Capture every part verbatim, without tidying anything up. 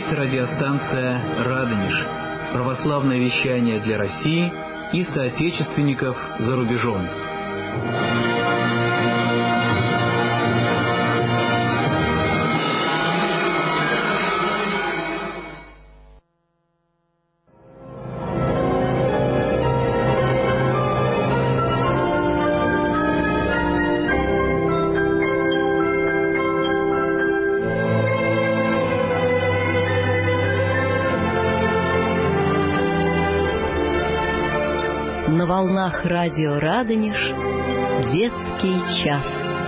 Это радиостанция «Радонеж». Православное вещание для России и соотечественников за рубежом. На волнах радио «Радонеж» детский час.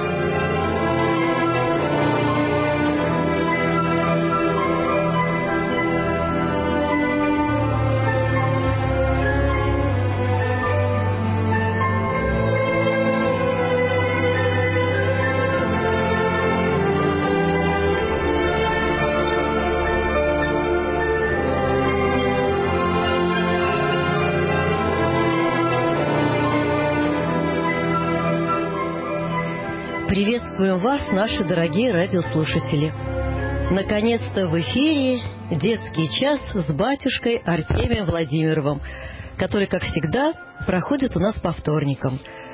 Приветствуем вас, наши дорогие радиослушатели. Наконец-то в эфире детский час с батюшкой Артемием Владимировым, который, как всегда, проходит у нас по вторникам.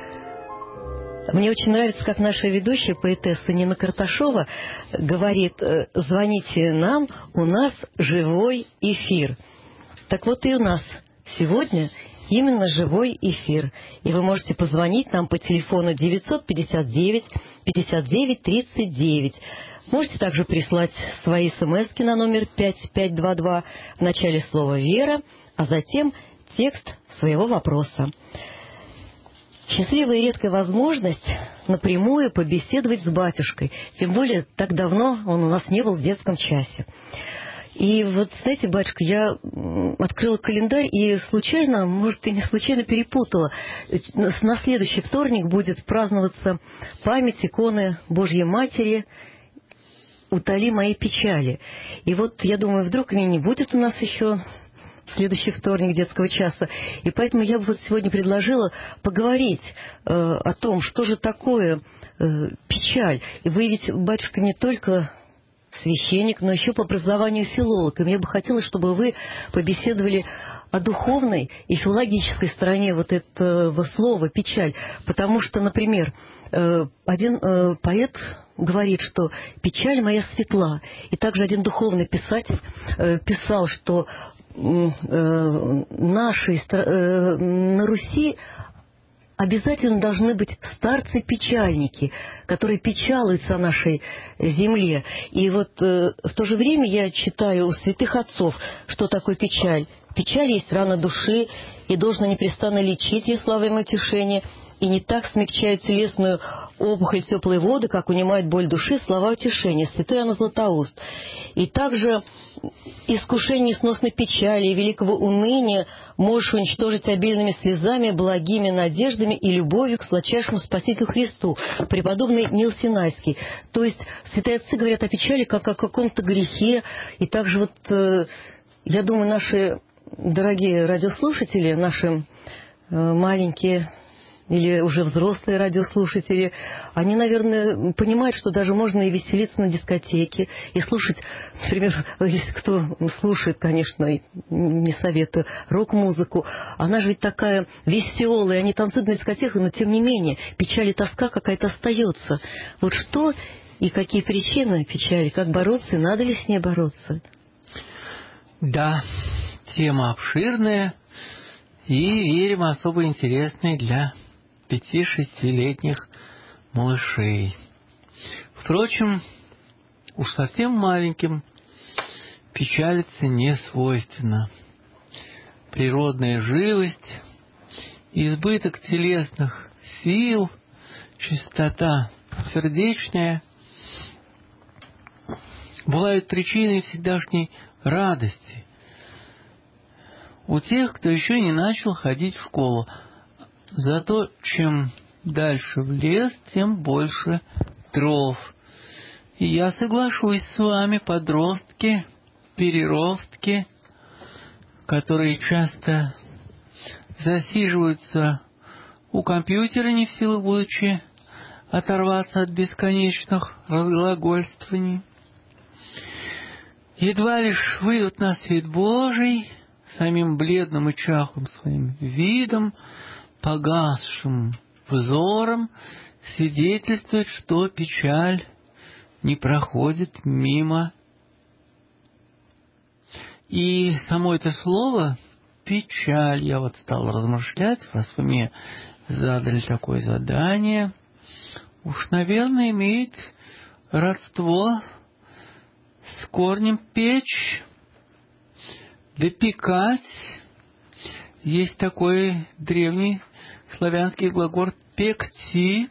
Мне очень нравится, как наша ведущая, поэтесса Нина Карташова, говорит: звоните нам, у нас живой эфир. Так вот и у нас сегодня именно живой эфир. И вы можете позвонить нам по телефону девятьсот пятьдесят девять пятьдесят девять тридцать девять. Можете также прислать свои смски на номер пять пять два два в начале слова «Вера», а затем текст своего вопроса. Счастливая и редкая возможность напрямую побеседовать с батюшкой. Тем более, так давно он у нас не был в детском часе. И вот, знаете, батюшка, я открыла календарь и случайно, может, и не случайно перепутала. На следующий вторник будет праздноваться память иконы Божьей Матери «Утоли мои печали». И вот, я думаю, вдруг и не будет у нас еще следующий вторник детского часа. И поэтому я бы вот сегодня предложила поговорить э, о том, что же такое э, печаль. И вы ведь, батюшка, не только священник, но еще по образованию филолог. И мне бы хотелось, чтобы вы побеседовали о духовной и филологической стороне вот этого слова «печаль». Потому что, например, один поэт говорит, что «печаль моя светла». И также один духовный писатель писал, что наши, на Руси обязательно должны быть старцы-печальники, которые печалуются о нашей земле. И вот э, в то же время я читаю у святых отцов, что такое печаль. Печаль есть рана души, и должно непрестанно лечить ее славой утешения, и не так смягчают телесную опухоль теплой воды, как унимает боль души слова утешения. Святой Иоанн Златоуст. И также искушение несносной печали и великого уныния можешь уничтожить обильными слезами, благими надеждами и любовью к сладчайшему Спасителю Христу. Преподобный Нил Синайский. То есть святые отцы говорят о печали как о каком-то грехе. И также вот, э, я думаю, наши дорогие радиослушатели, наши э, маленькие или уже взрослые радиослушатели, они, наверное, понимают, что даже можно и веселиться на дискотеке, и слушать, например, если кто слушает, конечно, не советую, рок-музыку, она же ведь такая веселая, они танцуют на дискотеках, но тем не менее, печаль и тоска какая-то остается. Вот что и какие причины печали, как бороться, и надо ли с ней бороться? Да, тема обширная и, верим, особо интересная для пяти-шестилетних малышей. Впрочем, уж совсем маленьким печалиться не свойственно. Природная живость, избыток телесных сил, чистота сердечная бывают причиной всегдашней радости у тех, кто еще не начал ходить в школу. Зато чем дальше в лес, тем больше дров. И я соглашусь с вами, подростки, переростки, которые часто засиживаются у компьютера, не в силах будучи оторваться от бесконечных разглагольствований. едва лишь выйдут на свет Божий, самим бледным и чахлым своим видом, погасшим взором, свидетельствует, что печаль не проходит мимо. И само это слово «печаль», я вот стал размышлять, раз вы мне задали такое задание, уж, наверное, имеет родство с корнем «печь», «допекать». Есть такой древний славянский глагол «пекти».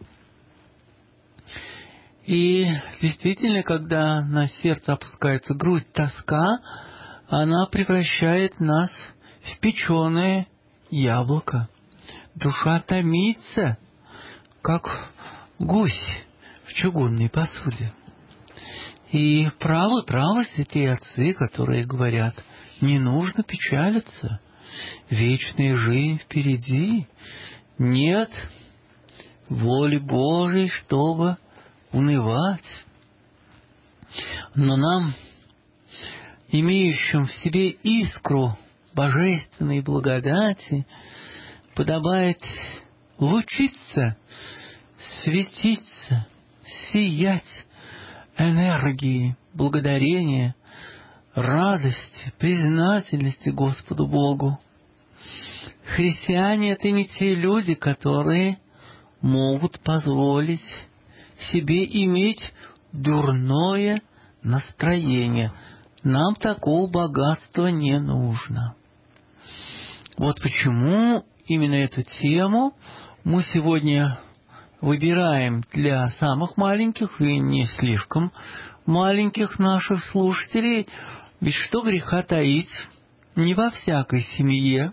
И действительно, когда на сердце опускается грусть, тоска, она превращает нас в печеное яблоко. Душа томится, как гусь в чугунной посуде. И правы, правы святые отцы, которые говорят, не нужно печалиться, вечная жизнь впереди, нет воли Божией, чтобы унывать. Но нам, имеющим в себе искру божественной благодати, подобает лучиться, светиться, сиять энергии благодарения, радости, признательности Господу Богу. Христиане — это не те люди, которые могут позволить себе иметь дурное настроение. Нам такого богатства не нужно. Вот почему именно эту тему мы сегодня выбираем для самых маленьких и не слишком маленьких наших слушателей. Ведь что греха таить, не во всякой семье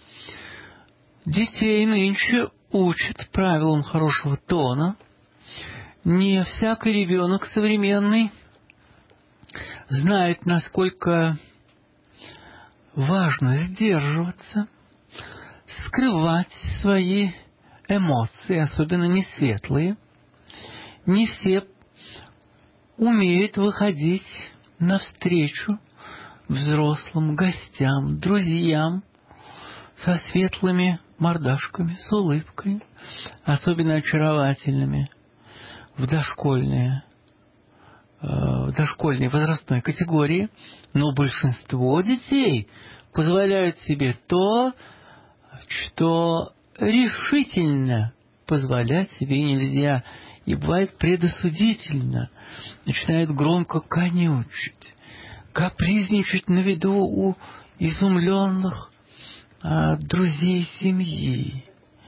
детей нынче учат правилам хорошего тона. Не всякий ребенок современный знает, насколько важно сдерживаться, скрывать свои эмоции, особенно не светлые. Не все умеют выходить навстречу взрослым гостям, друзьям со светлыми мордашками, с улыбкой, особенно очаровательными в дошкольные, э, в дошкольной возрастной категории. Но большинство детей позволяют себе то, что решительно позволять себе нельзя, и бывает предосудительно, начинает громко конючить, капризничать на виду у изумленных а, друзей семьи,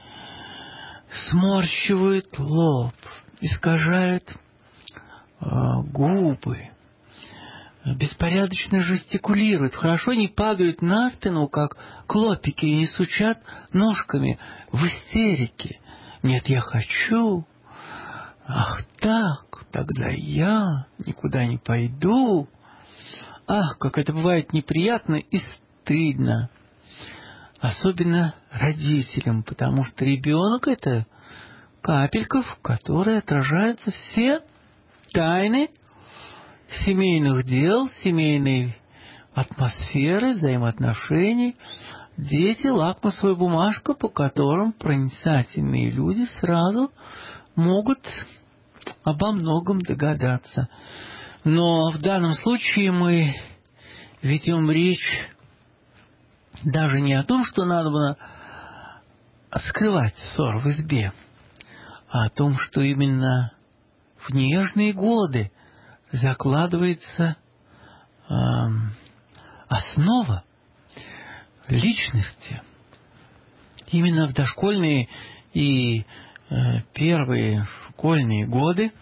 сморщивает лоб, искажает а, губы, беспорядочно жестикулирует, хорошо не падают на спину, как клопики, и не сучат ножками в истерике. Нет, я хочу. Ах так, тогда я никуда не пойду. Ах, как это бывает неприятно и стыдно. Особенно родителям, потому что ребенок — это капелька, в которой отражаются все тайны семейных дел, семейной атмосферы, взаимоотношений. Дети — лакмусовая бумажка, по которым проницательные люди сразу могут обо многом догадаться. Но в данном случае мы ведем речь даже не о том, что надо было скрывать ссор в избе, а о том, что именно в нежные годы закладывается э, основа личности. Именно в дошкольные и э, первые школьные годы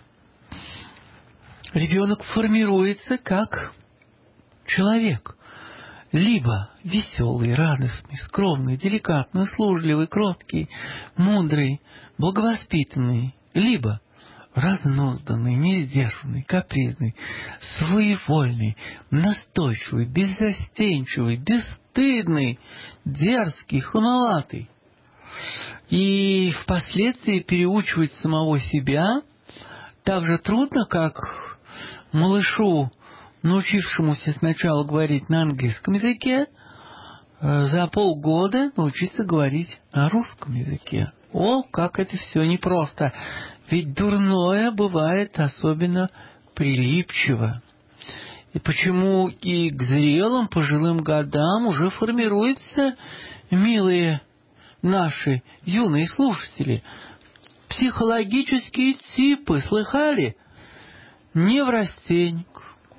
ребенок формируется как человек. Либо веселый, радостный, скромный, деликатный, услужливый, кроткий, мудрый, благовоспитанный. Либо разнузданный, несдержанный, капризный, своевольный, настойчивый, беззастенчивый, бесстыдный, дерзкий, хамоватый. И впоследствии переучивать самого себя так же трудно, как малышу научившемуся сначала говорить на английском языке, за полгода научиться говорить на русском языке. О, как это все непросто! Ведь дурное бывает особенно прилипчиво. И почему и к зрелым пожилым годам уже формируются, милые наши юные слушатели, психологические типы, слыхали? Неврастенник,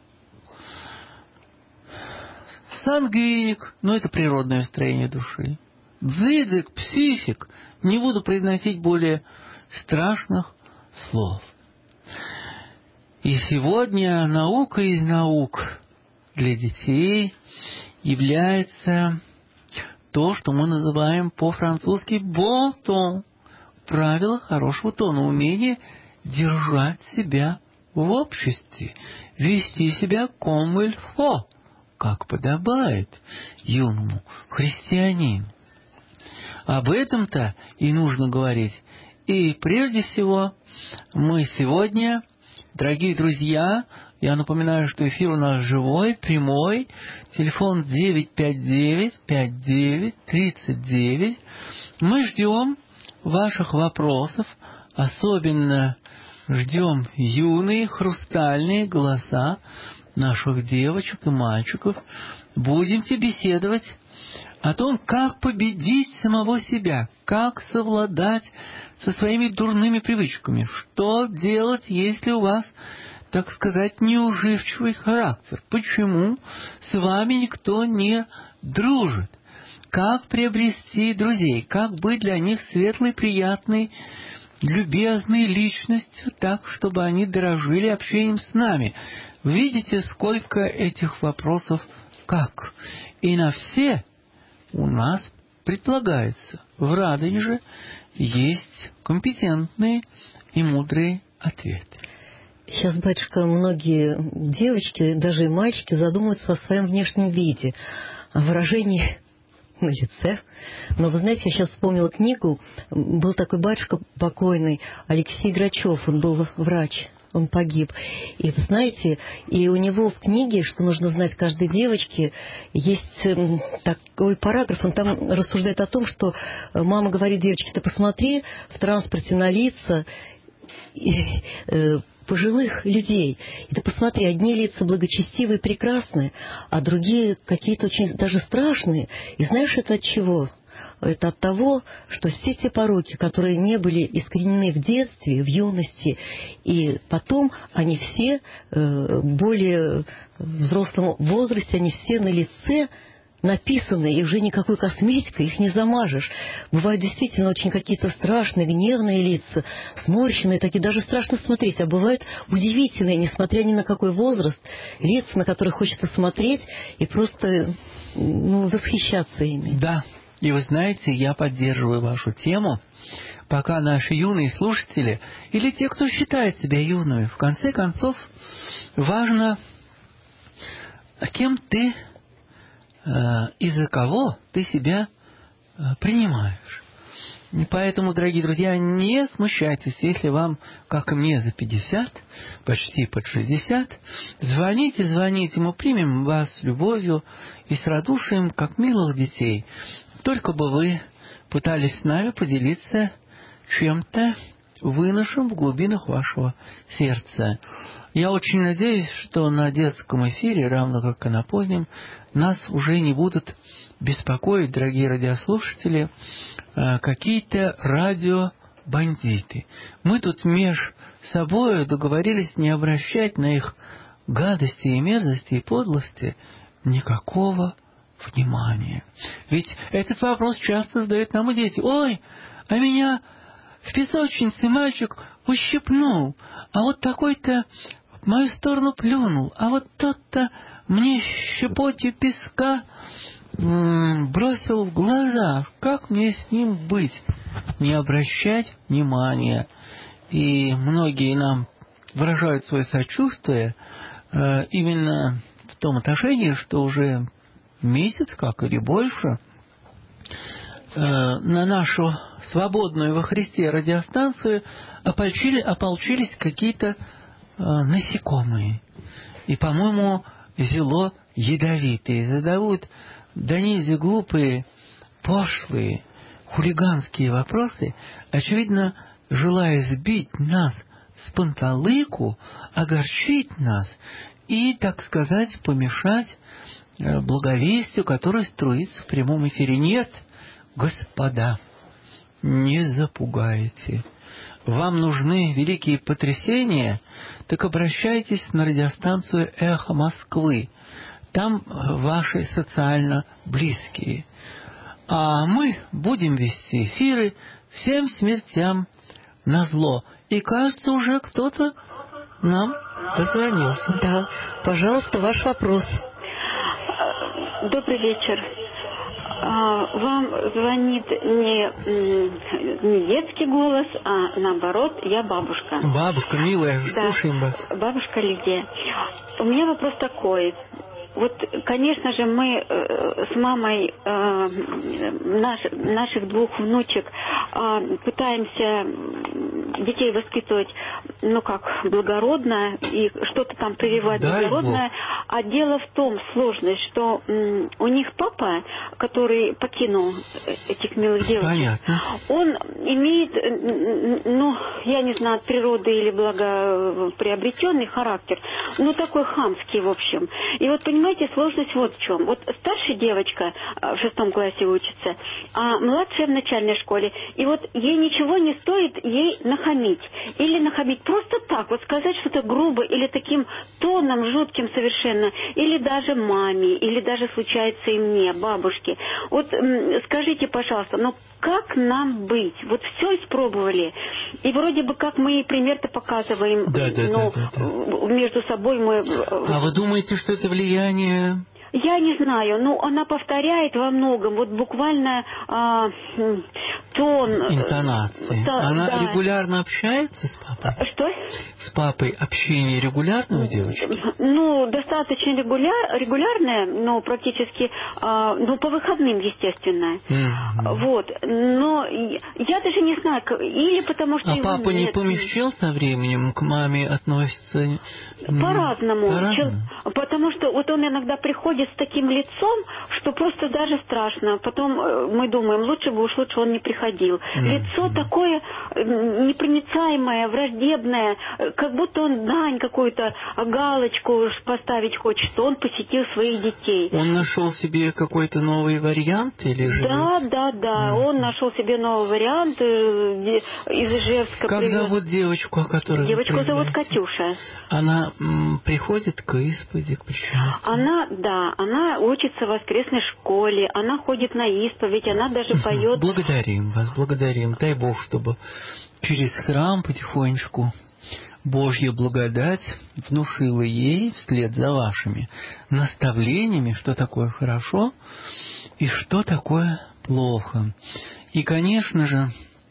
сангвиник, но это природное строение души, дзидзик, психик, не буду произносить более страшных слов. И сегодня наука из наук для детей является то, что мы называем по-французски «bon ton», правило хорошего тона, умение держать себя в обществе, вести себя comme il faut, как подобает юному христианину. Об этом-то и нужно говорить. И прежде всего мы сегодня, дорогие друзья, я напоминаю, что эфир у нас живой, прямой, телефон девять пять девять пять девять тридцать девять. Мы ждем ваших вопросов, особенно ждем юные хрустальные голоса наших девочек и мальчиков. Будемте беседовать о том, как победить самого себя, как совладать со своими дурными привычками, что делать, если у вас, так сказать, неуживчивый характер, почему с вами никто не дружит, как приобрести друзей, как быть для них светлой, приятной, любезной личностью, так, чтобы они дорожили общением с нами. Видите, сколько этих вопросов как. И на все у нас предполагается в Радонеже есть компетентные и мудрые ответы. Сейчас, батюшка, многие девочки, даже и мальчики задумываются о своем внешнем виде, о выражении на лице. Но вы знаете, я сейчас вспомнила книгу, был такой батюшка покойный Алексей Грачев, он был врач, он погиб. И вы знаете, и у него в книге, что нужно знать каждой девочке, есть такой параграф, он там рассуждает о том, что мама говорит девочке: ты посмотри в транспорте на лица и, э, пожилых людей. И ты посмотри, одни лица благочестивые, прекрасные, а другие какие-то очень даже страшные. И знаешь, это от чего? Это от того, что все те пороки, которые не были искоренены в детстве, в юности, и потом они все э, более в взрослом возрасте, они все на лице написаны, и уже никакой косметикой их не замажешь. Бывают действительно очень какие-то страшные, гневные лица, сморщенные такие, даже страшно смотреть, а бывают удивительные, несмотря ни на какой возраст, лица, на которые хочется смотреть и просто ну, восхищаться ими. Да, и вы знаете, я поддерживаю вашу тему, пока наши юные слушатели, или те, кто считает себя юными, в конце концов, важно, кем ты из-за кого ты себя принимаешь. И поэтому, дорогие друзья, не смущайтесь, если вам, как и мне, за пятьдесят, почти под шестьдесят, звоните, звоните, мы примем вас с любовью и с радушием, как милых детей. Только бы вы пытались с нами поделиться чем-то выношенным в глубинах вашего сердца. Я очень надеюсь, что на детском эфире, равно как и на позднем, нас уже не будут беспокоить, дорогие радиослушатели, какие-то радиобандиты. Мы тут меж собой договорились не обращать на их гадости и мерзости и подлости никакого внимания. Ведь этот вопрос часто задают нам и дети. Ой, а меня в песочнице мальчик ущипнул, а вот такой-то в мою сторону плюнул, а вот тот-то мне щепотью песка м- бросил в глаза. Как мне с ним быть? Не обращать внимания. И многие нам выражают свое сочувствие э, именно в том отношении, что уже месяц, как или больше, э, на нашу свободную во Христе радиостанцию ополчили, ополчились какие-то э, насекомые. И, по-моему, зело ядовитые, задают да нельзя глупые, пошлые, хулиганские вопросы, очевидно, желая сбить нас с панталыку, огорчить нас и, так сказать, помешать благовестию, которое струится в прямом эфире. Нет, господа, не запугаете. Вам нужны великие потрясения, так обращайтесь на радиостанцию «Эхо Москвы». Там ваши социально близкие. А мы будем вести эфиры всем смертям назло. И, кажется, уже кто-то нам дозвонился. Да, пожалуйста, ваш вопрос. Добрый вечер. Вам звонит не, не детский голос, а наоборот, я бабушка. Бабушка, милая, да, слушаем вас. Бабушка Лидия. У меня вопрос такой. Вот, конечно же, мы э, с мамой э, наш, наших двух внучек э, пытаемся детей воспитывать, ну как, благородно и что-то там прививать благородное. А дело в том, сложность, что м, у них папа, который покинул этих милых девочек, понятно, он имеет, ну, я не знаю, от природы или благоприобретенный характер, ну такой хамский, в общем. И вот, понимаете, Понимаете, сложность вот в чем. Вот старшая девочка в шестом классе учится, а младшая в начальной школе. И вот ей ничего не стоит ей нахамить. Или нахамить просто так, вот сказать что-то грубо или таким тоном жутким совершенно. Или даже маме, или даже случается и мне, бабушке. Вот скажите, пожалуйста, ну как нам быть? Вот все испробовали. И вроде бы как мы пример-то показываем, да, да, ну, да, да, да. между собой мы... А вы думаете, что это влияние? Я не знаю, но она повторяет во многом, вот буквально а, тон... Интонации. Да, она да. регулярно общается с папой? Что? С папой общение регулярное у девочки? Ну, достаточно регуляр, регулярное, но практически, а, ну, по выходным, естественно. Mm-hmm. Вот. Но я даже не знаю, или потому что... А папа нет. Не помягчел со временем, к маме относится... По-разному. По-разному. Потому что вот он иногда приходит с таким лицом, что просто даже страшно. Потом мы думаем, лучше бы уж лучше он не приходил. Mm-hmm. Лицо такое непроницаемое, враждебное, как будто он дань какую-то, галочку поставить хочет, что он посетил своих детей. Он нашел себе какой-то новый вариант или же... Да, да, да. Mm-hmm. Он нашел себе новый вариант из Ижевска. Как привез... зовут девочку, о которой Девочку зовут Катюша. Она м, приходит к исповеди, к причастию? Она, да, она учится в воскресной школе, она ходит на исповедь, она даже поет. Благодарим вас, благодарим. Дай Бог, чтобы через храм потихонечку Божья благодать внушила ей вслед за вашими наставлениями, что такое хорошо и что такое плохо. И, конечно же,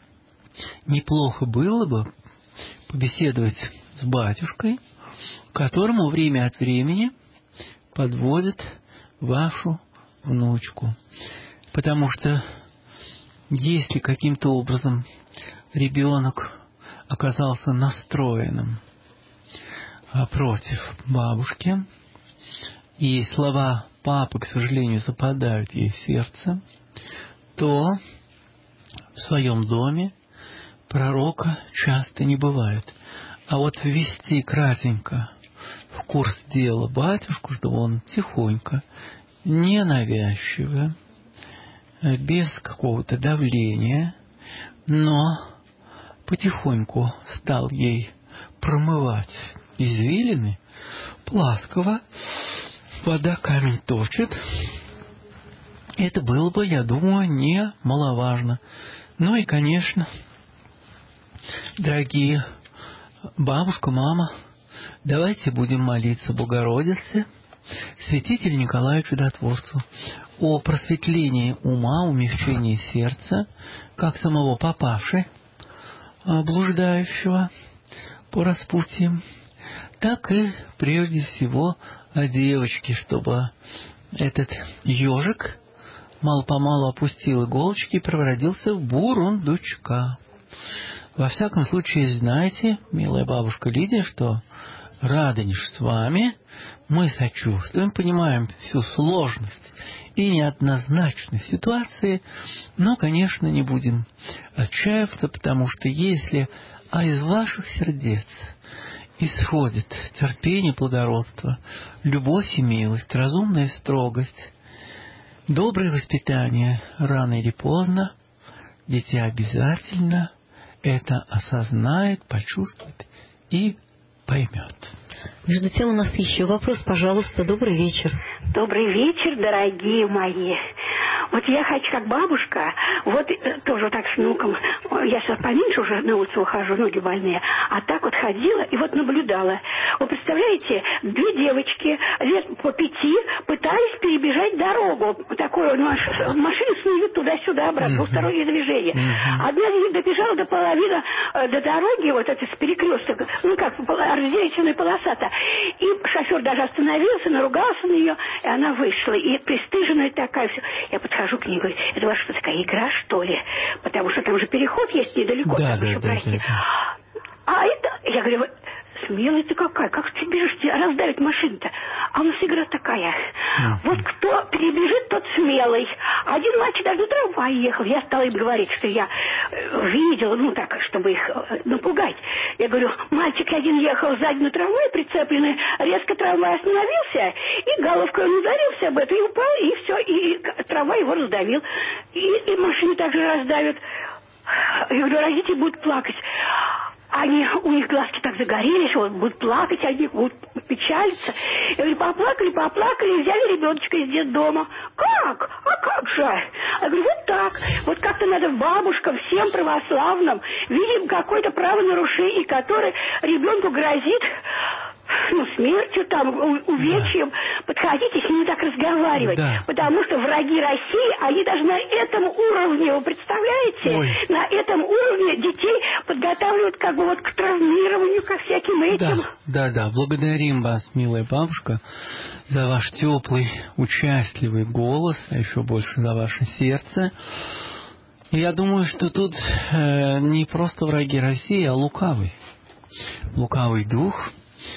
неплохо было бы побеседовать с батюшкой, которому время от времени подводит вашу внучку. Потому что если каким-то образом ребенок оказался настроенным против бабушки, и слова папы, к сожалению, западают ей в сердце, то в своем доме пророка часто не бывает. А вот ввести кратенько в курс дела батюшку, чтобы он тихонько, ненавязчиво, без какого-то давления, но потихоньку стал ей промывать извилины, ласково, вода камень точит. Это было бы, я думаю, немаловажно. Ну и, конечно, дорогие бабушка, мама, давайте будем молиться Богородице, святителю Николаю Чудотворцу, о просветлении ума, умягчении сердца, как самого папаши, блуждающего по распутьям, так и, прежде всего, о девочке, чтобы этот ежик мало-помалу опустил иголочки и превратился в бурундучка. Во всяком случае, знайте, милая бабушка Лидия, что Радонеж с вами. Мы сочувствуем, понимаем всю сложность и неоднозначность ситуации, но, конечно, не будем отчаиваться, потому что если а из ваших сердец исходит терпение, благородство, любовь и милость, разумная строгость, доброе воспитание, рано или поздно дитя обязательно это осознает, почувствует и поймет. Между тем у нас еще вопрос, пожалуйста. Добрый вечер. Добрый вечер, дорогие мои. Вот я хочу, как бабушка, вот тоже вот так с внуком, я сейчас поменьше уже на улицу ухожу, ноги больные, а так вот ходила и вот наблюдала. Вы представляете, две девочки лет по пяти пытались перебежать дорогу. Такое машину снуют туда-сюда, обратно, двустороннее движение. Одна из них добежала до половины, до дороги, вот это с перекресток, ну как, разделительная полоса-то. И шофер даже остановился, наругался на нее, и она вышла. И пристыженная такая все. Я подхожу к ней и говорю, это ваша что, такая игра, что ли? Потому что там же переход есть недалеко. Да, там да, еще, да, прости. да, да. А это, я говорю, смелая ты какая, как ты бежишь, тебя раздавит машина-то. А у нас игра такая. Mm-hmm. Вот кто перебежит, тот смелый. Один мальчик даже на трамвай ехал. Я стала им говорить, что я видела, ну так, чтобы их напугать. Я говорю, мальчик один ехал сзади на трамвай, прицепленный, резко трамвай остановился, и головкой он ударился об это, и упал, и все, и трамвай его раздавил. И, и машину также раздавят. Я говорю, родители будут плакать. Они, у них глазки так загорелись, вот, будут плакать, они будут печалиться. Я говорю, поплакали, поплакали, и взяли ребеночка из детдома. Как? А как же? Я говорю, вот так. Вот как-то надо бабушкам, всем православным, видим какое-то правонарушение, которое ребенку грозит, ну, смертью, там, увечьем. Да. Подходите с ними так разговаривать. Да. Потому что враги России, они даже на этом уровне, вы представляете? Ой. На этом уровне детей подготавливают как бы вот к травмированию, ко всяким этим. Да, да, да. Благодарим вас, милая бабушка, за ваш теплый, участливый голос, а еще больше за ваше сердце. И я думаю, что тут э, не просто враги России, а лукавый. Лукавый дух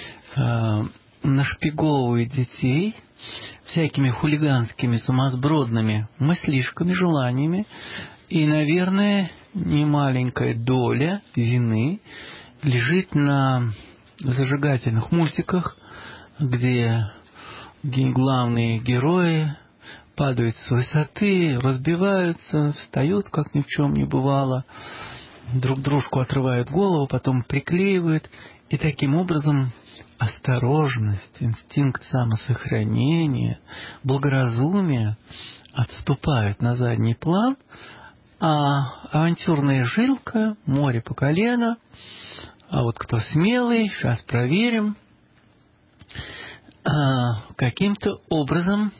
нашпиговывает детей всякими хулиганскими, сумасбродными мыслишками, желаниями. И, наверное, немаленькая доля вины лежит на зажигательных мультиках, где главные герои падают с высоты, разбиваются, встают, как ни в чем не бывало, друг дружку отрывают голову, потом приклеивают, и таким образом осторожность, инстинкт самосохранения, благоразумие отступают на задний план, а авантюрная жилка, море по колено, а вот кто смелый, сейчас проверим, каким-то образом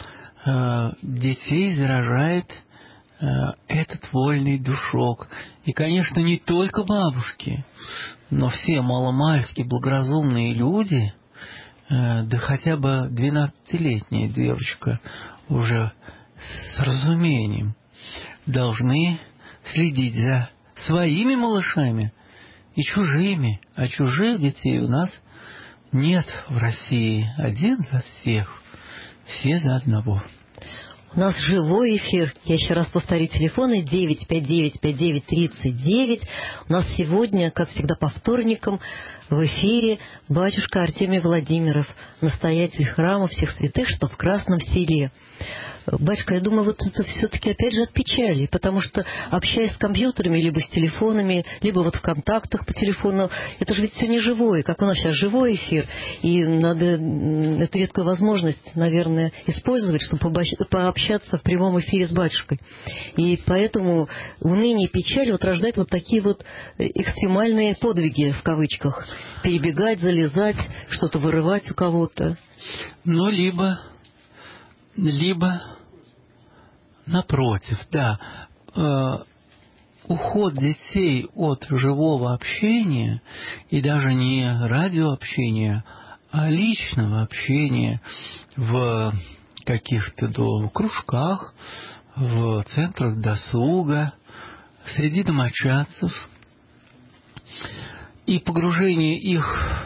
детей заражает этот вольный душок. И, конечно, не только бабушки, но все маломальски благоразумные люди, да хотя бы двенадцатилетняя девочка уже с разумением должны следить за своими малышами и чужими. А чужих детей у нас нет в России. Один за всех, все за одного. У нас живой эфир. Я еще раз повторю телефоны девять пять девять пять девять тридцать девять. У нас сегодня, как всегда по вторникам, в эфире батюшка Артемий Владимиров, настоятель храма всех святых, что в Красном Селе. Батюшка, я думаю, вот это все-таки опять же от печали, потому что, общаясь с компьютерами, либо с телефонами, либо вот в контактах по телефону, это же ведь все не живое, как у нас сейчас живой эфир, и надо эту редкую возможность, наверное, использовать, чтобы пообщаться в прямом эфире с батюшкой. И поэтому уныние и печаль вот рождает вот такие вот экстремальные подвиги, в кавычках, перебегать, залезать, что-то вырывать у кого-то. Ну, либо... Либо, напротив, да, э, уход детей от живого общения, и даже не радиообщения, а личного общения в каких-то до кружках, в центрах досуга, среди домочадцев, и погружение их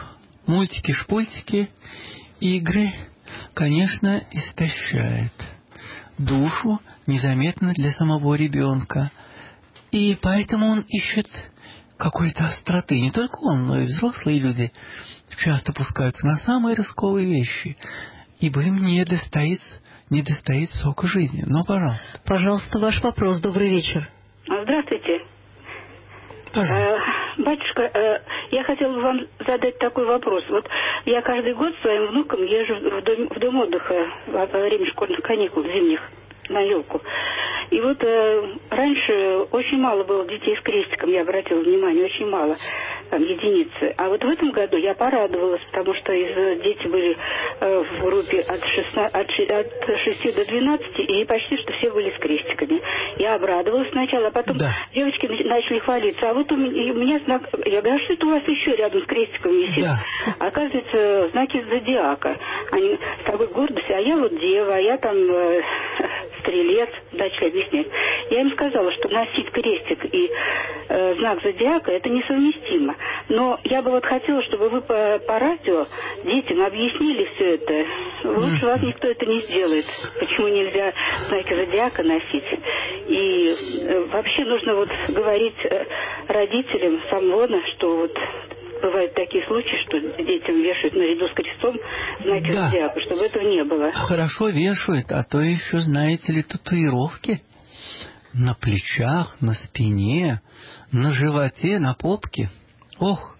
мультики-шпультики, игры, конечно, истощает душу незаметно для самого ребенка. И поэтому он ищет какой-то остроты. Не только он, но и взрослые люди часто пускаются на самые рисковые вещи, ибо им не достает, не достает сока жизни. Но, пожалуйста. Пожалуйста, ваш вопрос. Добрый вечер. Здравствуйте. Пожалуйста. Э, батюшка, э, я хотела бы вам задать такой вопрос. Вот я каждый год своим внукам езжу в дом, в дом отдыха во время школьных каникул зимних на елку. И вот э, раньше очень мало было детей с крестиком, я обратила внимание, очень мало, там, единицы. А вот в этом году я порадовалась, потому что из, дети были э, в группе от, шестнадцати, от, от шести до двенадцати, и почти что все были с крестиками. Я обрадовалась сначала, а потом Да. девочки начали хвалиться. А вот у меня, у меня знак, я говорю, а что это у вас еще рядом с крестиком висит? Да. Оказывается, знаки зодиака. Они с такой гордостью, а я вот дева, а я там э, стрелец, начали объяснять. Я им сказала, что носить крестик и э, знак зодиака это несовместимо. Но я бы вот хотела, чтобы вы по, по радио детям объяснили все это. Лучше вас никто это не сделает. Почему нельзя знаки зодиака носить? И э, вообще нужно вот говорить э, родителям самвона, что вот бывают такие случаи, что детям вешают наряду с крестом знаки Да. зодиака, чтобы этого не было. Хорошо вешают, а то еще, знаете ли, татуировки на плечах, на спине, на животе, на попке. Ох,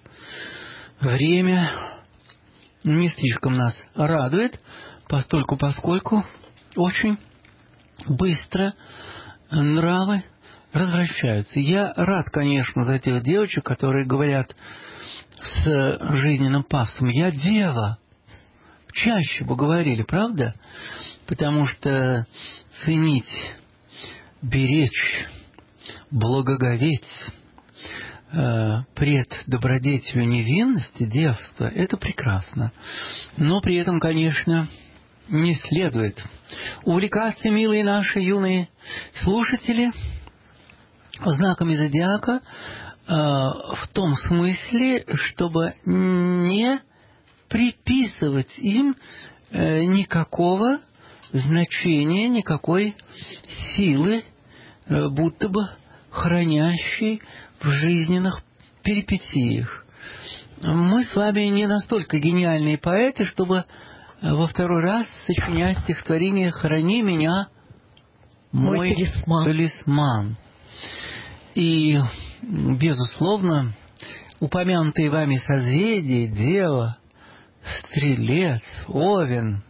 время не слишком нас радует, постольку поскольку очень быстро нравы развращаются. Я рад, конечно, за тех девочек, которые говорят с жизненным пафосом: я дева. Чаще бы говорили, правда? Потому что ценить, беречь, благоговеть э, пред добродетелью невинности, девства, это прекрасно. Но при этом, конечно, не следует увлекаться, милые наши юные слушатели, знаками зодиака э, в том смысле, чтобы не приписывать им э, никакого значения, никакой силы, э, будто бы хранящей в жизненных перипетиях. Мы с вами не настолько гениальные поэты, чтобы во второй раз сочинять стихотворение «Храни меня, мой, Мой талисман». талисман». И, безусловно, упомянутые вами созвездия, Дева, Стрелец, Овен,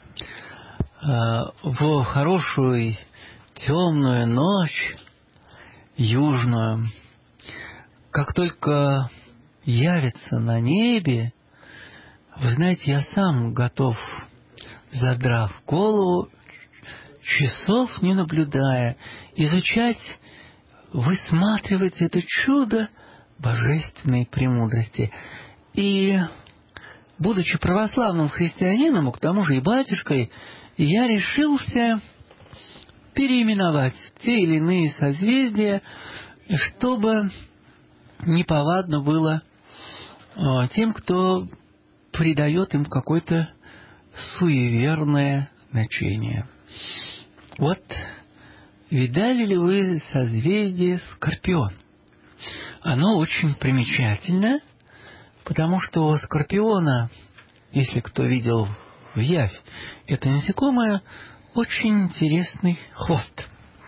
в хорошую темную ночь южную, как только явится на небе, вы знаете, я сам готов, задрав голову, часов не наблюдая, изучать, высматривать это чудо божественной премудрости. И, будучи православным христианином, к тому же и батюшкой, я решился переименовать те или иные созвездия, чтобы неповадно было тем, кто придает им какое-то суеверное значение. Вот видали ли вы созвездие Скорпион? Оно очень примечательно, потому что у Скорпиона, если кто видел вявь, это насекомое, очень интересный хвост.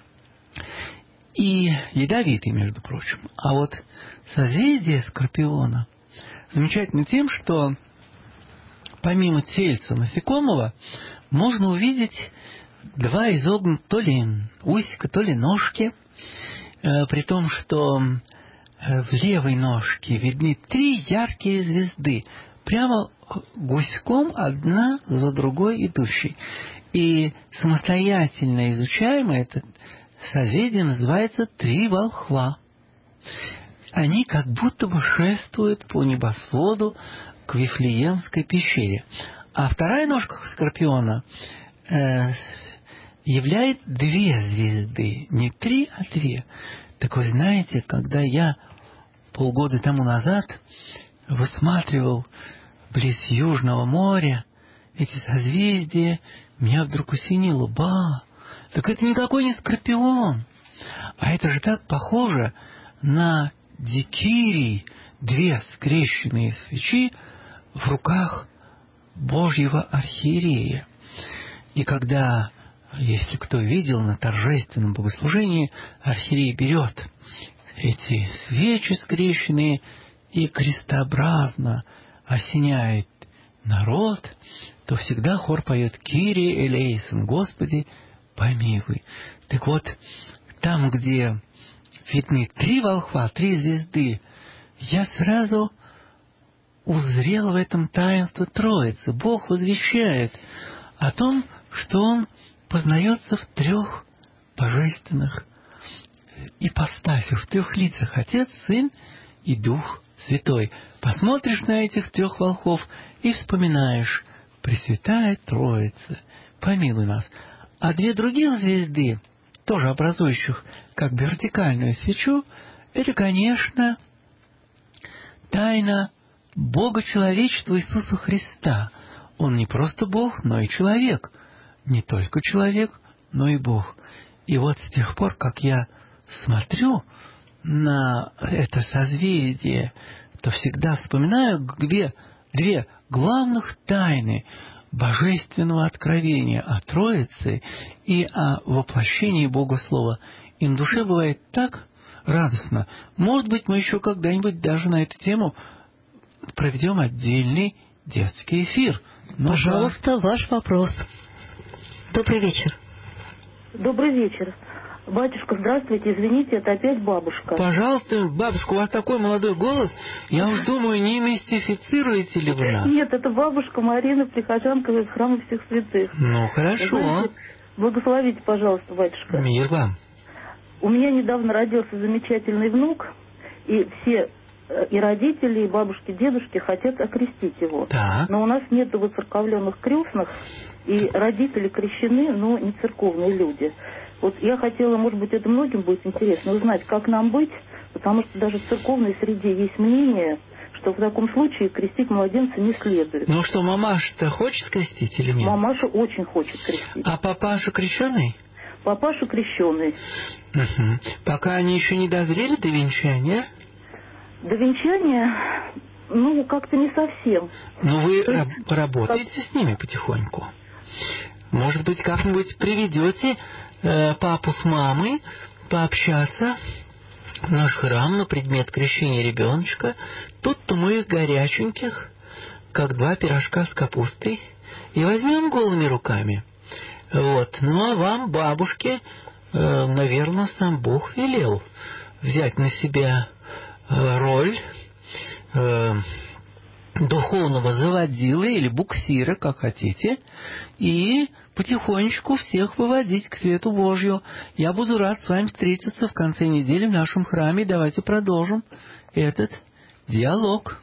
И ядовитый, между прочим. А вот созвездие Скорпиона замечательно тем, что помимо тельца насекомого можно увидеть два изогнутых, то ли усика, то ли ножки, э, при том, что в левой ножке видны три яркие звезды, прямо гуськом одна за другой идущей. И самостоятельно изучаемое это созвездие называется «Три волхва». Они как будто бы шествуют по небосводу к Вифлеемской пещере. А вторая ножка Скорпиона э, являет две звезды. Не три, а две. Так вы знаете, когда я полгода тому назад высматривал близ Южного моря, эти созвездия, меня вдруг осенило. Ба! Так это никакой не Скорпион. А это же так похоже на дикирий, две скрещенные свечи в руках Божьего архиерея. И когда, если кто видел на торжественном богослужении, архиерей берет эти свечи скрещенные и крестообразно осеняет народ, то всегда хор поет «Кирие элейсон», «Господи, помилуй». Так вот, там, где видны три волхва, три звезды, я сразу узрел в этом таинство Троицы. Бог возвещает о том, что Он познается в трех божественных ипостасях, в трех лицах: Отец, Сын и Дух Святой. Посмотришь на этих трех волхвов и вспоминаешь: Пресвятая Троица, помилуй нас. А две других звезды, тоже образующих как бы вертикальную свечу, это, конечно, тайна Бога-человечества Иисуса Христа. Он не просто Бог, но и человек. Не только человек, но и Бог. И вот с тех пор, как я смотрю на это созвездие, то всегда вспоминаю две, две главных тайны божественного откровения о Троице и о воплощении Бога Слова. И на душе бывает так радостно. Может быть, мы еще когда-нибудь даже на эту тему проведем отдельный детский эфир. Но пожалуйста, да. Ваш вопрос. Добрый вечер. Добрый вечер. Батюшка, здравствуйте, извините, это опять бабушка. Пожалуйста, бабушка, у вас такой молодой голос. Я уж думаю, не мистифицируете ли вы нас? Нет, это бабушка Марина, прихожанка из храма всех святых. Ну, хорошо. Знаете, благословите, пожалуйста, батюшка. Мир вам. У меня недавно родился замечательный внук, и все и родители, и бабушки, дедушки хотят окрестить его. Так. Но у нас нет выцерковленных крестных, и родители крещены, но не церковные люди. Вот я хотела, может быть, это многим будет интересно узнать, как нам быть, потому что даже в церковной среде есть мнение, что в таком случае крестить младенца не следует. Ну что, мамаша-то хочет крестить или нет? Мамаша очень хочет крестить. А папаша крещеный? Папаша крещеный. Угу. Пока они еще не дозрели до венчания? До венчания, ну, как-то не совсем. Ну, вы То есть, работаете как... с ними потихоньку. Может быть, как-нибудь приведете э, папу с мамой пообщаться в наш храм на предмет крещения ребеночка. Тут-то мы их горяченьких, как два пирожка с капустой, и возьмем голыми руками. Вот. Ну, а вам, бабушке, э, наверное, сам Бог велел взять на себя э, роль э, духовного заводилы или буксира, как хотите, и потихонечку всех выводить к свету Божью. Я буду рад с вами встретиться в конце недели в нашем храме. Давайте продолжим этот диалог.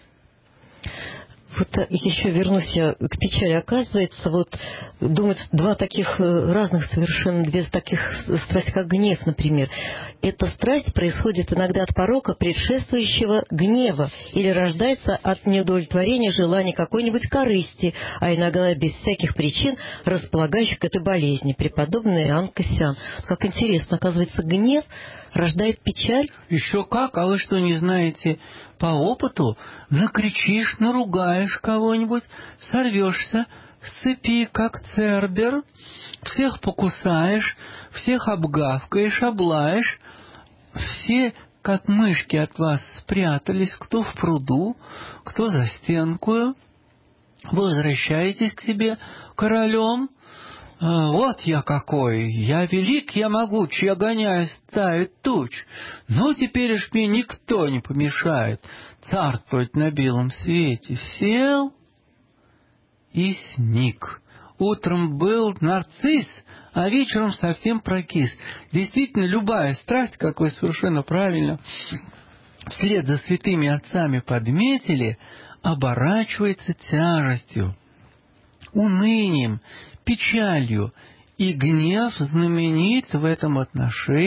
Вот еще вернусь я к печали. Оказывается, вот думать, два таких разных совершенно, две таких страсти, как гнев, например. Эта страсть происходит иногда от порока, предшествующего гнева, или рождается от неудовлетворения желания какой-нибудь корысти, а иногда без всяких причин, располагающих к этой болезни. Преподобный Иоанн Кассиан. Как интересно, оказывается, гнев рождает печаль? Еще как? А вы что, не знаете по опыту? Накричишь, наругаешь кого-нибудь, сорвешься с цепи, как цербер, всех покусаешь, всех обгавкаешь, облаешь, все, как мышки, от вас спрятались, кто в пруду, кто за стенкою, возвращаетесь к себе королем. Вот я какой, я велик, я могуч, я гоняю стаи туч. Ну, теперь уж мне никто не помешает царствовать на белом свете. Сел и сник. Утром был нарцисс, а вечером совсем прокис. Действительно, любая страсть, как вы совершенно правильно вслед за святыми отцами подметили, оборачивается тяжестью, унынием, печалью, и гнев знаменит в этом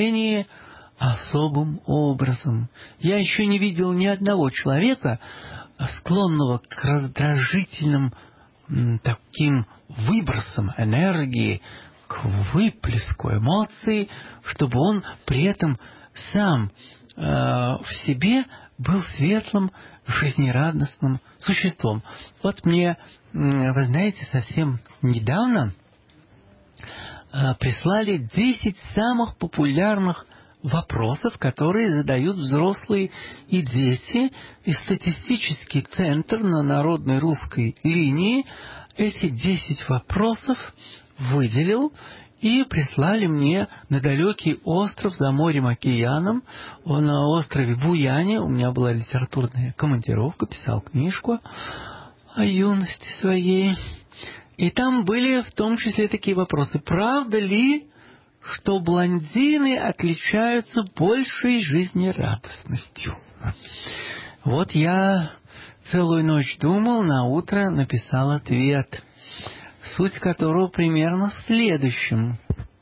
отношении особым образом. Я еще не видел ни одного человека, склонного к раздражительным м, таким выбросам энергии, к выплеску эмоций, чтобы он при этом сам э, в себе был светлым, жизнерадостным существом. Вот мне, вы знаете, совсем недавно э, прислали десять самых популярных вопросов, которые задают взрослые и дети, и статистический центр на народной русской линии эти десять вопросов выделил и прислали мне на далекий остров за морем океаном. На острове Буяне у меня была литературная командировка, писал книжку о юности своей. И там были в том числе такие вопросы. Правда ли, что блондины отличаются большей жизнерадостностью? Вот я целую ночь думал, на утро написал ответ, суть которого примерно в следующем.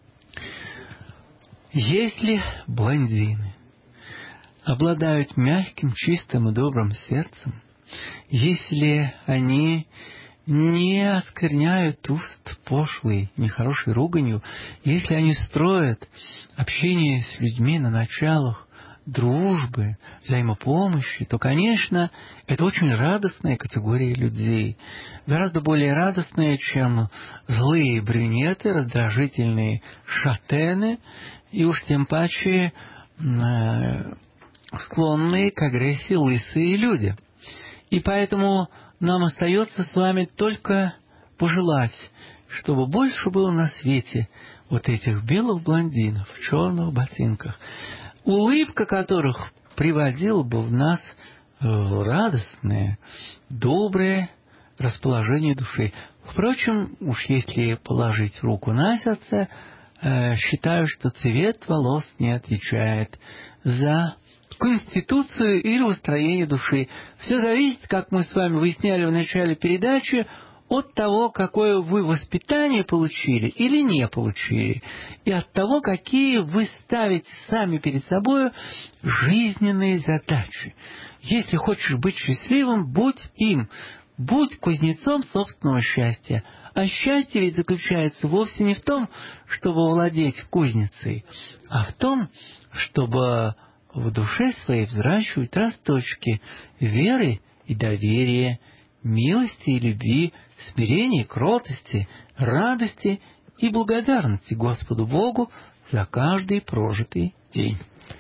Если блондины обладают мягким, чистым и добрым сердцем, если они не оскверняют уст пошлой, нехорошей руганью, если они строят общение с людьми на началах дружбы, взаимопомощи, то, конечно, это очень радостная категория людей. Гораздо более радостная, чем злые брюнеты, раздражительные шатены и уж тем паче э, склонные к агрессии лысые люди. И поэтому нам остается с вами только пожелать, чтобы больше было на свете вот этих белых блондинов в черных ботинках, улыбка которых приводила бы в нас в радостное, доброе расположение души. Впрочем, уж если положить руку на сердце, э, считаю, что цвет волос не отвечает за конституцию или устроение души. Все зависит, как мы с вами выясняли в начале передачи, от того, какое вы воспитание получили или не получили, и от того, какие вы ставите сами перед собой жизненные задачи. Если хочешь быть счастливым, будь им, будь кузнецом собственного счастья. А счастье ведь заключается вовсе не в том, чтобы владеть кузницей, а в том, чтобы в душе своей взращивать росточки веры и доверия, милости и любви, смирения, кротости, радости и благодарности Господу Богу за каждый прожитый день.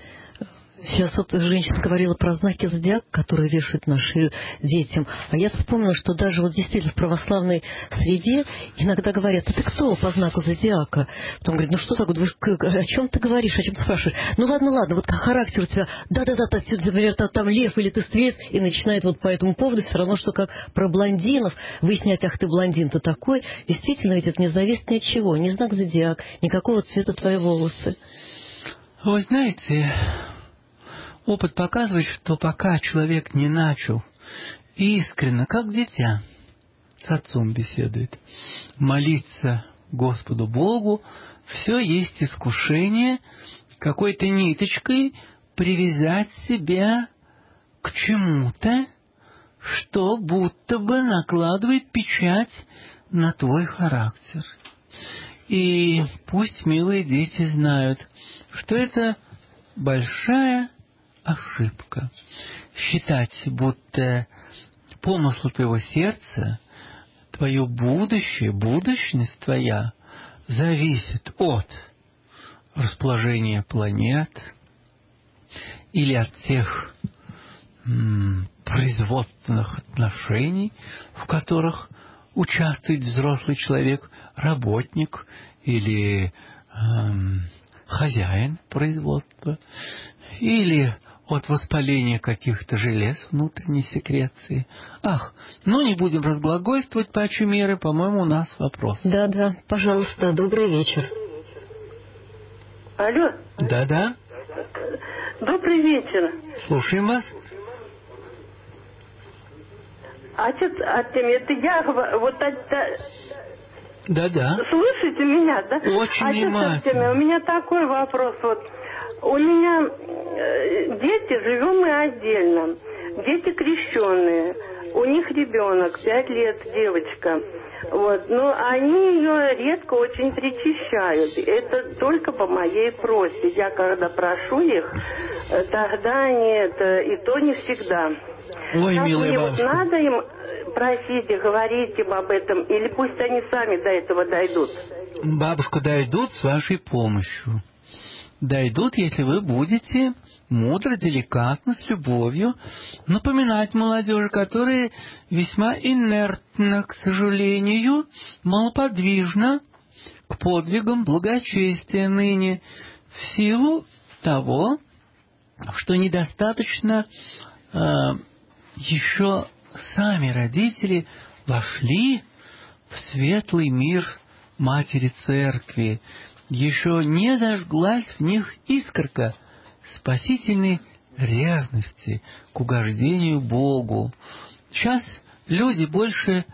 Сейчас вот женщина говорила про знаки зодиака, которые вешают на шею детям. А я вспомнила, что даже вот действительно в православной среде иногда говорят: а ты кто по знаку зодиака? Потом говорят: ну что такое, о чем ты говоришь, о чем ты спрашиваешь? Ну ладно, ладно, вот как характер у тебя, да-да-да, например, там лев или ты стрелец, и начинает вот по этому поводу все равно, что как про блондинов выяснять: ах ты блондин, ты такой. Действительно, ведь это не зависит ни от чего, ни знак зодиак, никакого цвета твои волосы. Вы знаете, опыт показывает, что пока человек не начал искренне, как дитя, с отцом беседует, молиться Господу Богу, все есть искушение какой-то ниточкой привязать себя к чему-то, что будто бы накладывает печать на твой характер. И пусть милые дети знают, что это большая ошибка. Считать, будто помыслы твоего сердца, твое будущее, будущность твоя зависит от расположения планет или от тех м, производственных отношений, в которых участвует взрослый человек, работник или эм, хозяин производства, или от воспаления каких-то желез внутренней секреции. Ах, ну не будем разглагольствовать по меры, по-моему, у нас вопрос. Да-да, пожалуйста, добрый вечер. Алло. Да-да. Добрый вечер. Слушаем вас. Отец Артемий, это я, вот это... Да-да. Слышите меня, да? Очень внимательно. Отец Артемий, у меня такой вопрос вот. У меня э, дети, живем мы отдельно. дети крещенные, у них ребенок, пять лет, девочка. Вот, но они ее редко очень причащают. Это только по моей просьбе. Я когда прошу их, тогда они это, и то не всегда. Ой, как милая мне, бабушка. Вот надо им просить и говорить им об этом, или пусть они сами до этого дойдут? Бабушка, дойдут с вашей помощью. Дойдут, если вы будете мудро, деликатно, с любовью напоминать молодежи, которая весьма инертна, к сожалению, малоподвижна к подвигам благочестия ныне, в силу того, что недостаточно э, еще сами родители вошли в светлый мир Матери Церкви, еще не зажглась в них искорка спасительной ревности к угождению Богу. Сейчас люди больше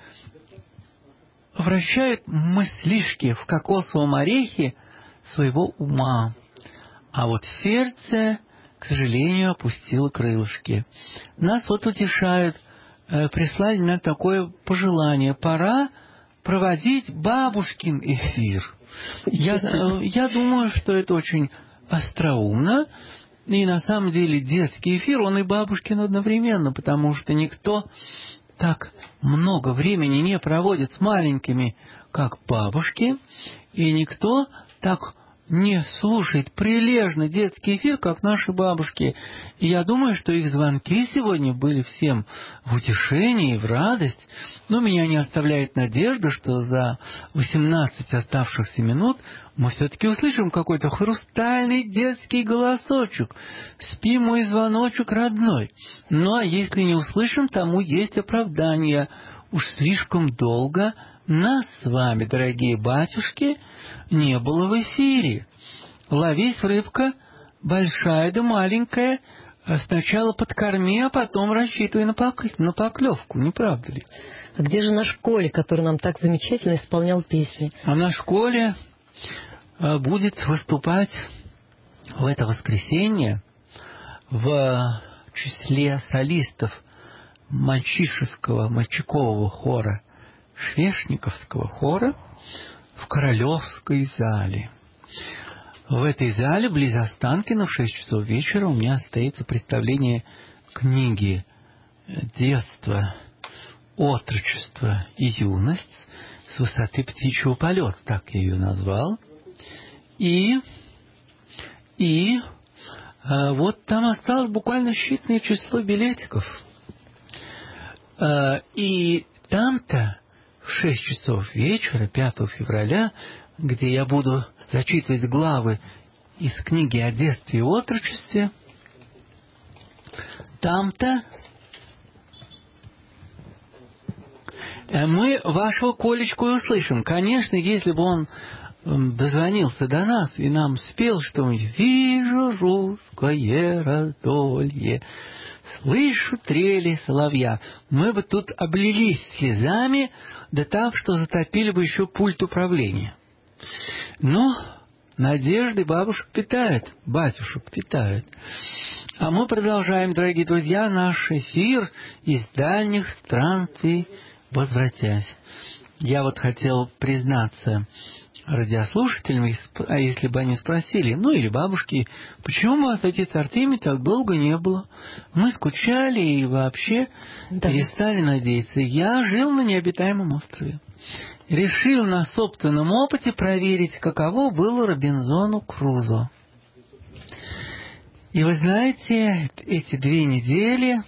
вращают мыслишки в кокосовом орехе своего ума, а вот сердце, к сожалению, опустило крылышки. Нас вот утешают, э, прислали на такое пожелание: пора проводить бабушкин эфир. Я, я думаю, что это очень остроумно, и на самом деле детский эфир, он и бабушкин одновременно, потому что никто так много времени не проводит с маленькими, как бабушки, и никто так не слушает прилежно детский эфир, как наши бабушки. И я думаю, что их звонки сегодня были всем в утешение и в радость. Но меня не оставляет надежда, что за восемнадцать оставшихся минут мы все-таки услышим какой-то хрустальный детский голосочек. «Спи, мой звоночек родной». Ну, а если не услышим, тому есть оправдание. Уж слишком долго нас с вами, дорогие батюшки, не было в эфире. Ловись, рыбка, большая да маленькая, сначала подкорми, а потом рассчитывай на, пок... на поклевку, не правда ли? А где же наш Коля, который нам так замечательно исполнял песни? А наш Коля будет выступать в это воскресенье в числе солистов мальчишеского, мальчикового хора, Швешниковского хора в Королевской зале. В этой зале, близ Останкина, в шесть часов вечера у меня состоится представление книги «Детство, отрочество и юность» с высоты птичьего полета, так я ее назвал. И, и а, вот там осталось буквально считанное число билетиков. А, и там-то в шесть часов вечера, пятого февраля, где я буду зачитывать главы из книги о детстве и отрочестве, там-то мы вашего Колечку и услышим. Конечно, если бы он дозвонился до нас и нам спел что-нибудь: «Вижу русское раздолье, слышу трели соловья», мы бы тут облились слезами, да так, что затопили бы еще пульт управления. Но надежды бабушек питает, батюшек питает. А мы продолжаем, дорогие друзья, наш эфир из дальних странствий возвратясь. Я вот хотел признаться радиослушателям, а если бы они спросили, ну или бабушки, почему вас, отец Артемий, так долго не было? Мы скучали и вообще да. перестали надеяться. Я жил на необитаемом острове. Решил на собственном опыте проверить, каково было Робинзону Крузо. И вы знаете, эти две недели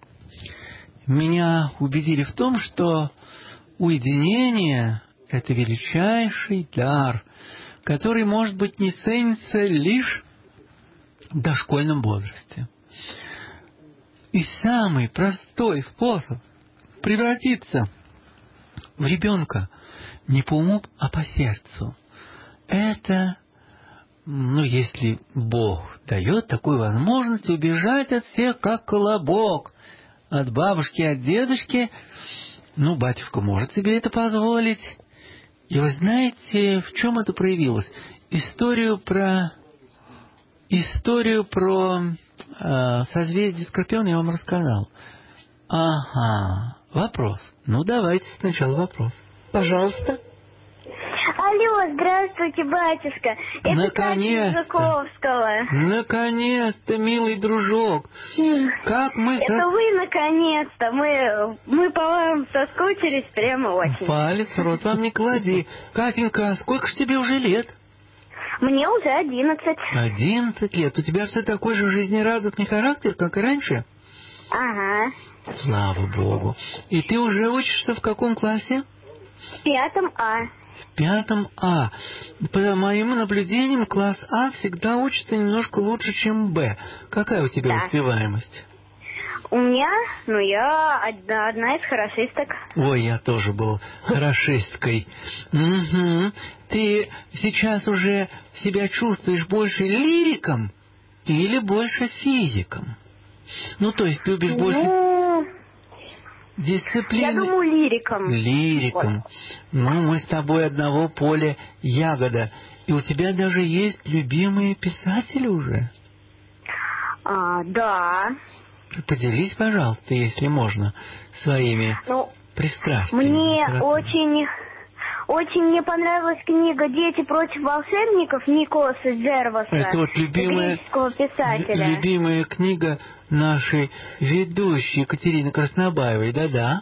меня убедили в том, что уединение — это величайший дар, который, может быть, не ценится лишь в дошкольном возрасте. И самый простой способ превратиться в ребенка не по уму, а по сердцу — это, ну, если Бог дает такую возможность, убежать от всех, как колобок, от бабушки, от дедушки. Ну, батюшка может себе это позволить. И вы знаете, в чем это проявилось? Историю про... Историю про э, созвездие Скорпиона я вам рассказал. Ага, вопрос. Ну, давайте сначала вопрос. Пожалуйста. Алло, здравствуйте, батюшка. Это Наконец-то. Катя из Жуковского. Наконец-то, милый дружок. Как мы... Это со... вы, наконец-то. Мы, мы по вам соскучились прямо очень. Палец в рот вам не клади. Катенька, сколько ж тебе уже лет? Мне уже одиннадцать. Одиннадцать лет. У тебя все такой же жизнерадостный характер, как и раньше? Ага. Слава Богу. И ты уже учишься в каком классе? В пятом А. В пятом А. По моим наблюдениям, класс А всегда учится немножко лучше, чем Б. Какая у тебя Да. успеваемость? У меня, ну, я одна, одна из хорошисток. Ой, я тоже был хорошисткой. Угу. Ты сейчас уже себя чувствуешь больше лириком или больше физиком? Ну, то есть любишь больше Ну, дисциплины? я думаю, лириком. Лириком. Ну, мы с тобой одного поля ягода. И у тебя даже есть любимые писатели уже? А, да. Поделись, пожалуйста, если можно, своими Ну, пристрастиями. мне литературы. очень, очень мне понравилась книга «Дети против волшебников» Никоса Джерваса, Это вот любимая, греческого писателя. любимая книга нашей ведущей Екатерины Краснобаевой, да-да?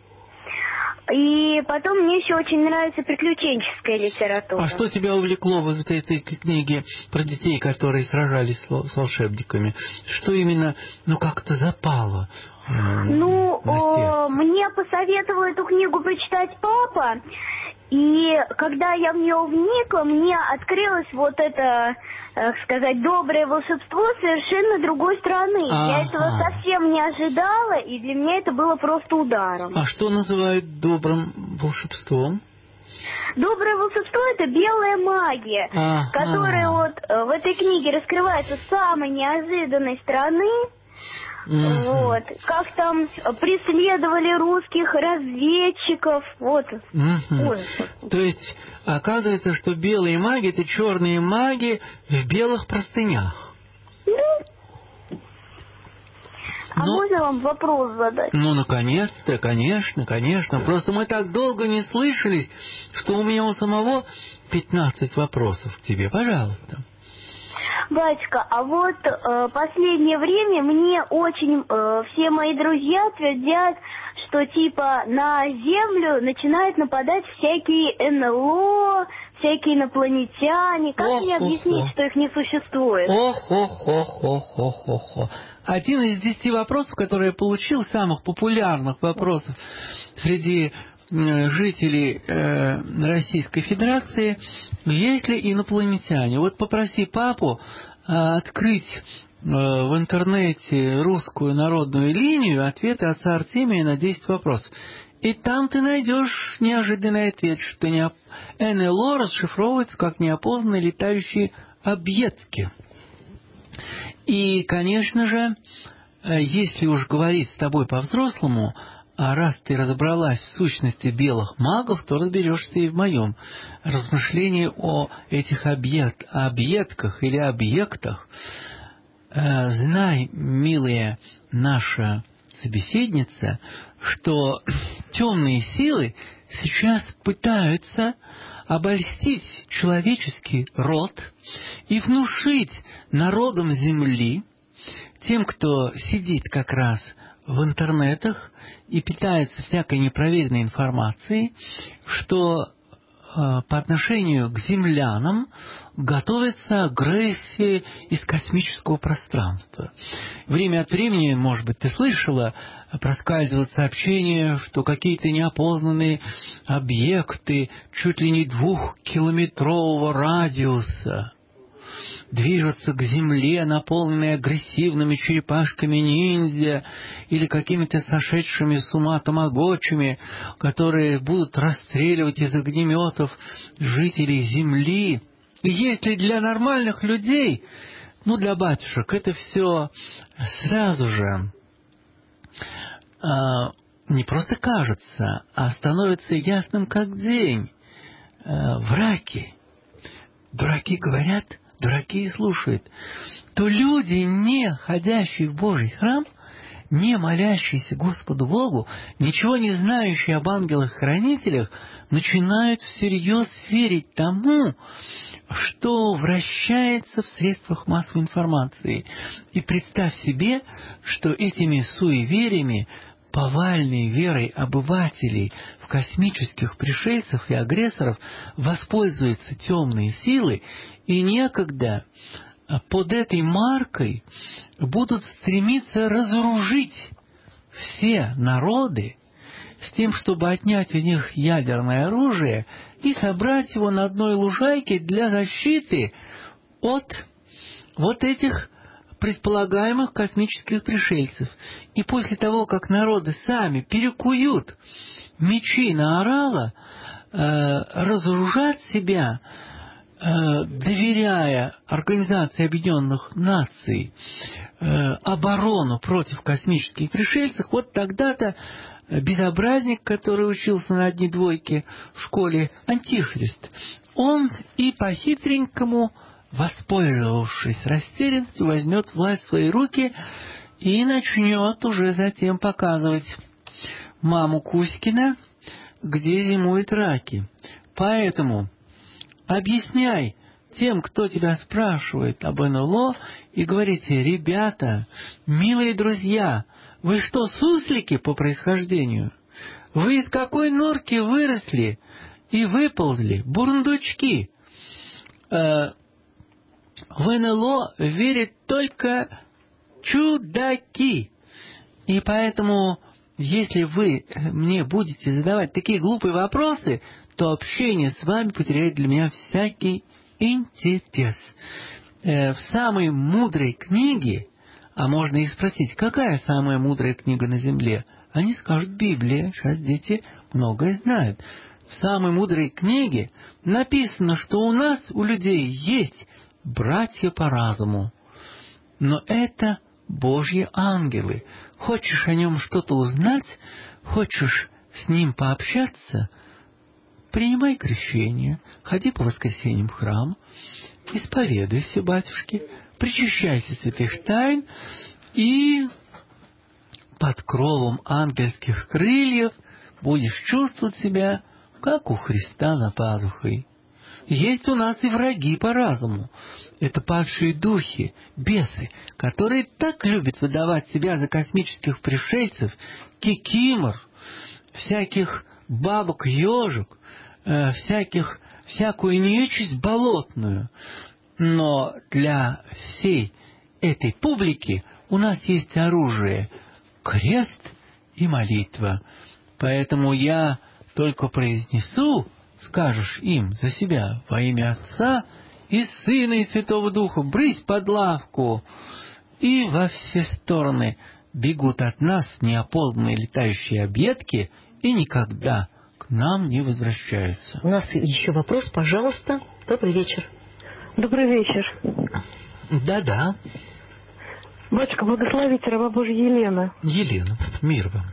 И потом мне еще очень нравится приключенческая литература. А что тебя увлекло в вот этой книге про детей, которые сражались с волшебниками? Что именно, ну, как-то запало э, Ну, на о, сердце? мне посоветовал эту книгу прочитать папа, и когда я в нее вникла, мне открылось вот это, так сказать, доброе волшебство совершенно другой страны. Ага. Я этого совсем не ожидала, и для меня это было просто ударом. А что называют добрым волшебством? Доброе волшебство — это белая магия, Ага. которая вот э, в этой книге раскрывается с самой неожиданной стороны. Мгм. Вот, как там преследовали русских разведчиков, вот. Мгм. Ой. То есть, оказывается, что белые маги — это черные маги в белых простынях. Ну, а Ну, можно вам вопрос задать? ну, наконец-то, конечно, конечно. Просто мы так долго не слышались, что у меня у самого пятнадцать вопросов к тебе. Пожалуйста. Батюшка, а вот э, последнее время мне очень э, все мои друзья твердят, что типа на Землю начинают нападать всякие эн эл о, всякие инопланетяне. Как мне Ох, объяснить, ох, ох. что их не существует? Ох, ох, ох, ох, ох, ох, ох. Один из десяти вопросов, которые я получил, самых популярных вопросов среди э, жителей э, Российской Федерации, есть ли инопланетяне. Вот попроси папу э, открыть э, в интернете русскую народную линию ответы отца Артемия на десять вопросов. И там ты найдешь неожиданный ответ, что не... эн эл о расшифровывается как неопознанные летающие объекты. И, конечно же, если уж говорить с тобой по-взрослому, а раз ты разобралась в сущности белых магов, то разберешься и в моем размышлении о этих объект, объектках или объектах. Знай, милая наша собеседница, что темные силы сейчас пытаются обольстить человеческий род и внушить народам Земли, тем, кто сидит как раз в интернетах и питается всякой непроверенной информацией, что э, по отношению к землянам готовится агрессия из космического пространства. Время от времени, может быть, ты слышала, проскальзывают сообщения, что какие-то неопознанные объекты чуть ли не двухкилометрового радиуса движутся к Земле, наполненные агрессивными черепашками-ниндзя или какими-то сошедшими с ума тамагочами, которые будут расстреливать из огнеметов жителей Земли. И если для нормальных людей, ну, для батюшек, это все сразу же э, не просто кажется, а становится ясным как день. Э, враки. Дураки говорят, дураки и слушают, то люди, не ходящие в Божий храм, не молящиеся Господу Богу, ничего не знающие об ангелах-хранителях, начинают всерьез верить тому, что вращается в средствах массовой информации. И представь себе, что этими суевериями, повальной верой обывателей в космических пришельцев и агрессоров воспользуются темные силы, и некогда под этой маркой будут стремиться разоружить все народы с тем, чтобы отнять у них ядерное оружие и собрать его на одной лужайке для защиты от вот этих предполагаемых космических пришельцев. И после того, как народы сами перекуют мечи на орала, э, разоружат себя, э, доверяя Организации Объединенных Наций э, оборону против космических пришельцев, вот тогда-то безобразник, который учился на одни двойки в школе, антихрист, он и по-хитренькому, воспользовавшись растерянностью, возьмет власть в свои руки и начнет уже затем показывать маму Кузькина, где зимуют раки. Поэтому объясняй тем, кто тебя спрашивает об эн эл о, и говорите: ребята, милые друзья, вы что, суслики по происхождению? Вы из какой норки выросли и выползли? Бурундучки! В эн эл о верят только чудаки. И поэтому, если вы мне будете задавать такие глупые вопросы, то общение с вами потеряет для меня всякий интерес. В самой мудрой книге, а можно их спросить, какая самая мудрая книга на земле? Они скажут: Библия. Сейчас дети многое знают. В самой мудрой книге написано, что у нас, у людей, есть братья по разуму. Но это Божьи ангелы. Хочешь о нем что-то узнать, хочешь с ним пообщаться, принимай крещение, ходи по воскресеньям в храм, исповедуйся, батюшки, причащайся святых тайн, и под кровом ангельских крыльев будешь чувствовать себя, как у Христа за пазухой. Есть у нас и враги по разуму. Это падшие духи, бесы, которые так любят выдавать себя за космических пришельцев, кикимор, всяких бабок-ежек, э, всяких, всякую нечисть болотную. Но для всей этой публики у нас есть оружие — крест и молитва. Поэтому я только произнесу, скажешь им за себя: во имя Отца и Сына и Святого Духа, брысь под лавку, и во все стороны бегут от нас неопознанные летающие объедки и никогда к нам не возвращаются. У нас еще вопрос, пожалуйста. Добрый вечер. Добрый вечер. Да-да. Батюшка, благословите, раба Божья Елена. Елена, мир вам.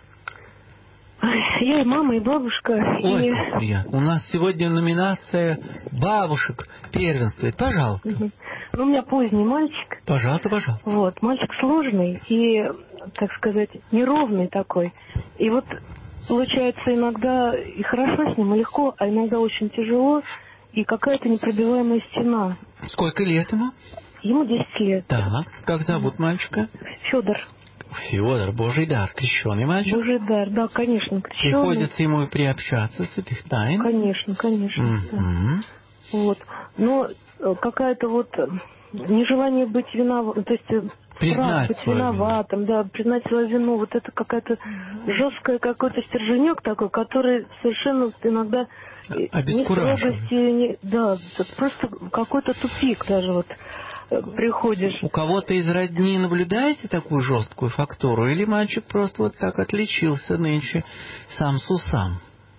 Я и мама, и бабушка. Ой, и... как приятно. У нас сегодня номинация бабушек первенствует. Пожалуйста. Угу. Ну, у меня поздний мальчик. Пожалуйста, пожалуйста. Вот, мальчик сложный и, так сказать, неровный такой. И вот получается иногда и хорошо с ним, и легко, а иногда очень тяжело, и какая-то непробиваемая стена. Сколько лет ему? Ему десять лет. Так, как зовут мальчика? Федор. Федор, Божий дар, крещеный мальчик? Божий дар, да, конечно, крещеный. Приходится ему и приобщаться святых тайн? Конечно, конечно. Mm-hmm. Да. Вот. Но какая-то вот нежелание быть виноватым, то есть признать быть виноватым, да, признать свою вину, вот это какая-то жесткая какой-то стерженек такой, который совершенно иногда ни строгости, ни, да, просто какой-то тупик даже вот приходишь. У кого-то из родни наблюдаете такую жесткую фактуру, или мальчик просто вот так отличился нынче сам с усам?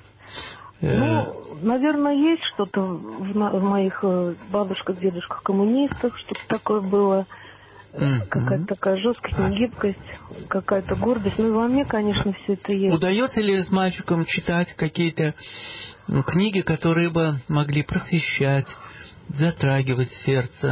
Ну, наверное, есть что-то в, в моих бабушках, дедушках, коммунистах, что-то такое было. Mm-hmm. Какая-то такая жесткость, негибкость, какая-то гордость. Ну и во мне, конечно, все это есть. Удается ли с мальчиком читать какие-то ну, книги, которые бы могли просвещать, затрагивать сердце?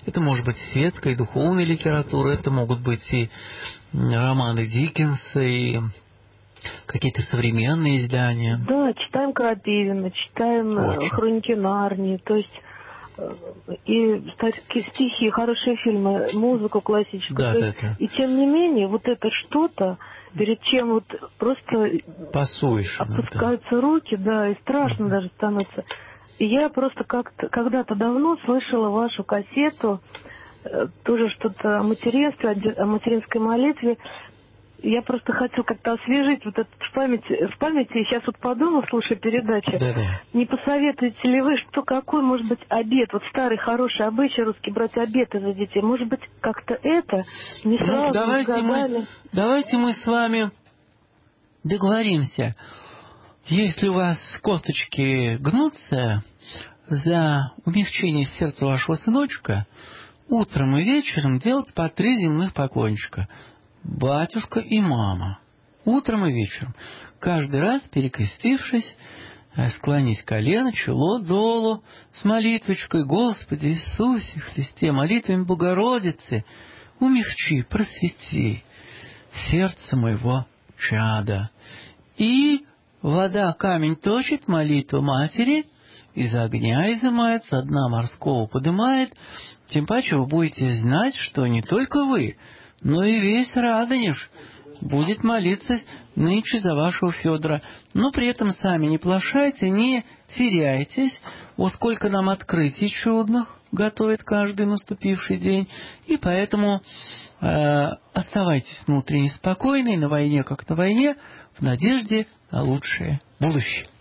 Это может быть светская и духовная литература, это могут быть и романы Диккенса, и какие-то современные издания. Да, читаем Крапивина, читаем Очень. Хроники Нарнии, то есть и стихи, хорошие фильмы, музыку классическую. Да, то да, есть, да. И тем не менее, вот это что-то, перед чем вот просто Пасуешь, опускаются да. руки, да, и страшно mm-hmm. даже становится. И я просто как-то когда-то давно слышала вашу кассету, тоже что-то о материнстве, о материнской молитве. Я просто хочу как-то освежить вот это в памяти, в памяти. И сейчас вот подумала, слушая передачу, да, да. не посоветуете ли вы, что какой может быть обет, вот старый хороший обычай русский брать обеты за детей, может быть как-то это не сразу ну, давайте мы, давайте мы с вами договоримся. Если у вас косточки гнутся за умягчение сердца вашего сыночка, утром и вечером делать по три земных поклончика. Батюшка и мама. Утром и вечером. Каждый раз, перекрестившись, склонись колено, чело долу, с молитвочкой: Господи Иисусе Христе, молитвами Богородицы, умягчи, просвети сердце моего чада. И вода камень точит, молитва матери из огня изымает, со дна морского подымает. Тем паче вы будете знать, что не только вы, но и весь Радонеж будет молиться нынче за вашего Федора. Но при этом сами не плашайте, не теряйтесь. О, сколько нам открытий чудных готовит каждый наступивший день. И поэтому э, оставайтесь внутренне спокойны, на войне как на войне, в надежде на лучшее будущее.